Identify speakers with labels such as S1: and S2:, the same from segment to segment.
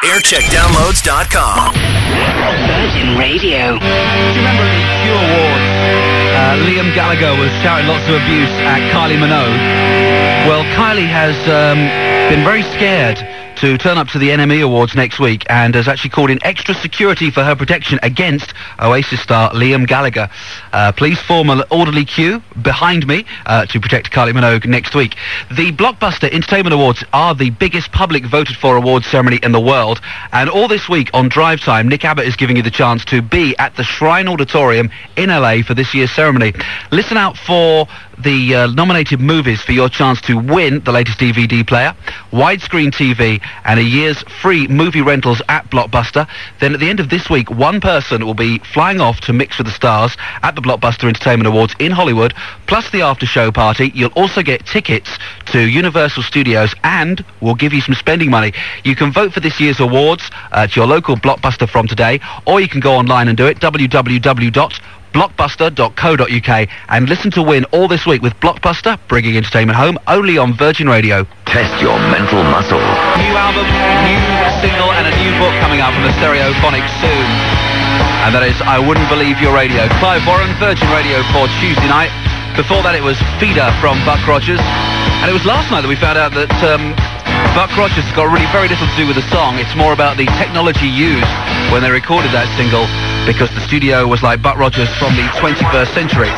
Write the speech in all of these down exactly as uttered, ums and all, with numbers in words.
S1: aircheck downloads dot com.
S2: Virgin Radio.
S3: Do you remember the Q Awards? Uh, Liam Gallagher was shouting lots of abuse at Kylie Minogue. Well, Kylie has um, been very scared to turn up to the N M E Awards next week and has actually called in extra security for her protection against Oasis star Liam Gallagher. Uh, please form an orderly queue behind me uh, to protect Kylie Minogue next week. The Blockbuster Entertainment Awards are the biggest public voted for awards ceremony in the world, and all this week on Drive Time, Nick Abbott is giving you the chance to be at the Shrine Auditorium in L A for this year's ceremony. Listen out for the uh, nominated movies for your chance to win the latest D V D player, widescreen T V, and a year's free movie rentals at Blockbuster. Then at the end of this week, one person will be flying off to mix with the stars at the Blockbuster Entertainment Awards in Hollywood, plus the after-show party. You'll also get tickets to Universal Studios, and we'll give you some spending money. You can vote for this year's awards uh, to your local Blockbuster from today, or you can go online and do it, w w w dot blockbuster dot co dot u k, and listen to win all this week with Blockbuster, bringing entertainment home, only on Virgin Radio.
S4: Test your mental muscle.
S3: New album, new single, and a new book coming out from the Stereophonics soon. And that is I Wouldn't Believe Your Radio. Clive Warren, Virgin Radio for Tuesday night. Before that it was Feeder from Buck Rogers. And it was last night that we found out that um, Buck Rogers has got really very little to do with the song. It's more about the technology used when they recorded that single, because the studio was like Buck Rogers from the twenty-first century.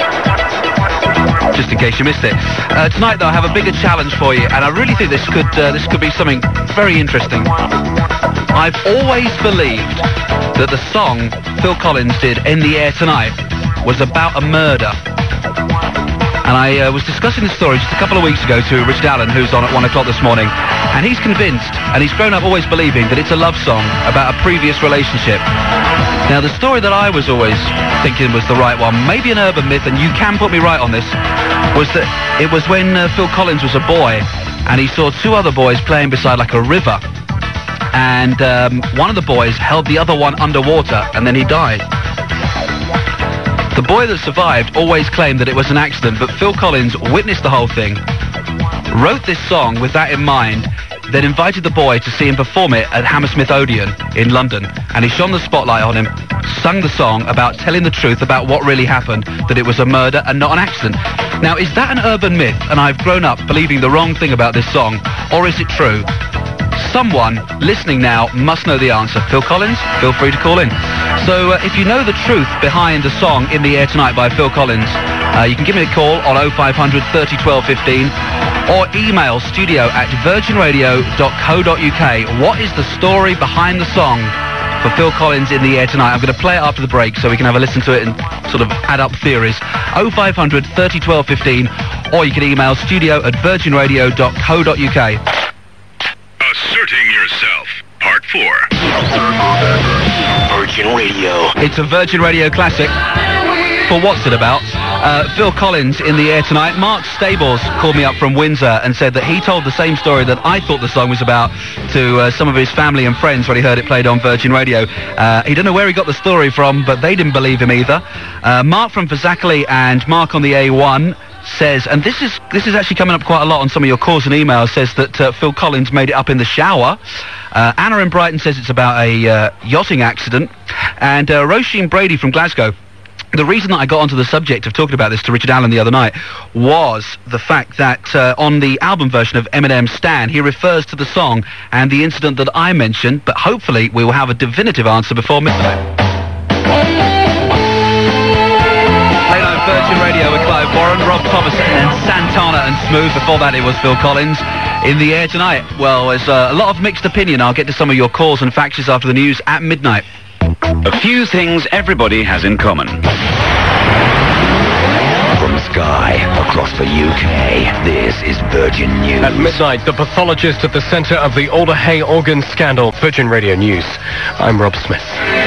S3: Just in case you missed it. Uh, tonight, though, I have a bigger challenge for you, and I really think this could uh, this could be something very interesting. I've always believed that the song Phil Collins did, In the Air Tonight, was about a murder. And I uh, was discussing this story just a couple of weeks ago to Richard Allen, who's on at one o'clock this morning, and he's convinced, and he's grown up always believing, that it's a love song about a previous relationship. Now, the story that I was always thinking was the right one, maybe an urban myth, and you can put me right on this, was that it was when uh, Phil Collins was a boy, and he saw two other boys playing beside like a river, and um, one of the boys held the other one underwater, and then he died. The boy that survived always claimed that it was an accident, but Phil Collins witnessed the whole thing, wrote this song with that in mind, then invited the boy to see him perform it at Hammersmith Odeon in London, and he shone the spotlight on him, sung the song about telling the truth about what really happened, that it was a murder and not an accident. Now, is that an urban myth, and I've grown up believing the wrong thing about this song, or is it true? Someone listening now must know the answer. Phil Collins, feel free to call in. So uh, if you know the truth behind the song In the Air Tonight by Phil Collins, uh, you can give me a call on oh five hundred, thirty, twelve, fifteen, or email studio at virgin radio dot co dot u k. What is the story behind the song for Phil Collins In the Air Tonight? I'm going to play it after the break so we can have a listen to it and sort of add up theories. oh five hundred, thirty, twelve, fifteen, or you can email studio at virgin radio dot co dot u k.
S5: Asserting Yourself, Part four.
S1: Virgin Radio.
S3: It's a Virgin Radio classic. For What's It About? Uh, Phil Collins In the Air Tonight. Mark Stables called me up from Windsor and said that he told the same story that I thought the song was about to uh, some of his family and friends when he heard it played on Virgin Radio. Uh, he didn't know where he got the story from, but they didn't believe him either. Uh, Mark from Fazakerley and Mark on the A one says, and this is this is actually coming up quite a lot on some of your calls and emails, says that uh, Phil Collins made it up in the shower. Uh, Anna in Brighton says it's about a uh, yachting accident. And uh, Roisin Brady from Glasgow, the reason that I got onto the subject of talking about this to Richard Allen the other night was the fact that uh, on the album version of Eminem's Stan, he refers to the song and the incident that I mentioned, but hopefully we will have a definitive answer before midnight. Virgin Radio with Clive Warren, Rob Thomas, and Santana and Smooth. Before that, it was Phil Collins. In the Air Tonight. Well, there's uh, a lot of mixed opinion. I'll get to some of your calls and facts after the news at midnight.
S4: A few things everybody has in common. From Sky across the U K, this is Virgin News.
S6: At midnight, the pathologist at the centre of the Alder Hey organ scandal. Virgin Radio News. I'm Rob Smith.